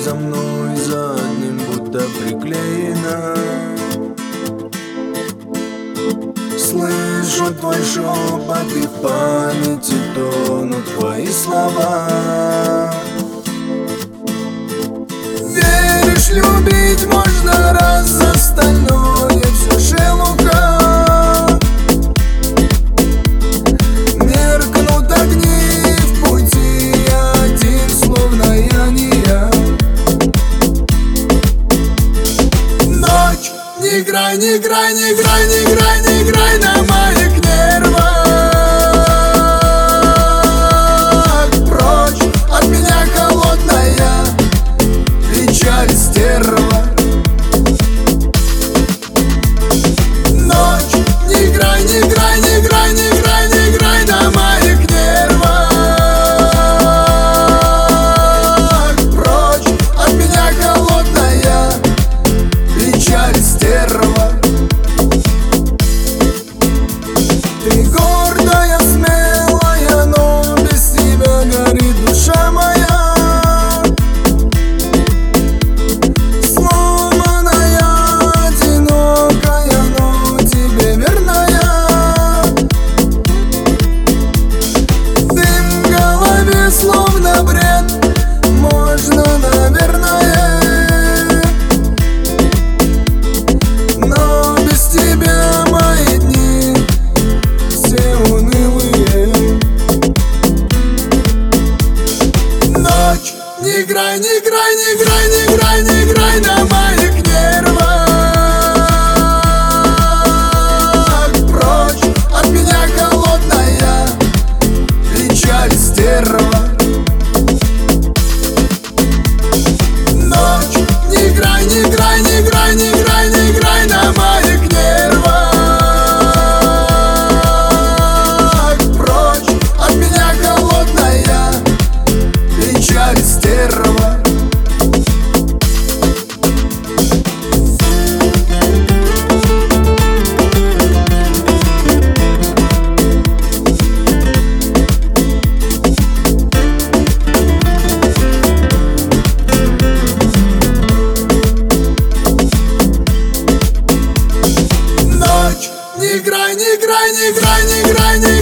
за мной за одним будто приклеена. Слышу твой шепот, и в памяти тонут твои слова. Веришь, любить можно раз, остальное все шелуха. Меркнут огни в пути, я один, словно я не я. Ночь, не играй, не играй, не играй, не играй, не играй на моих нервах. Прочь от меня, холодная печаль, стерва. Ночь, не играй, не играй, не играй, не играй, не играй на моих нервах. Прочь от меня, холодная печаль, стерва. Ты гордая, смелая, но без тебя горит душа моя. Словно бред, можно, наверное, но без тебя мои дни все унылые. Ночь, не играй, не играй, не играй, не играй, не играй на моих нервах. Прочь от меня, холодная печаль, стерва. Не играй, не играй, не играй, не играй, не играй на моих нервах. Прочь от меня, холодная печаль, стерва. Не играй, не играй, не играй, не играй, не играй.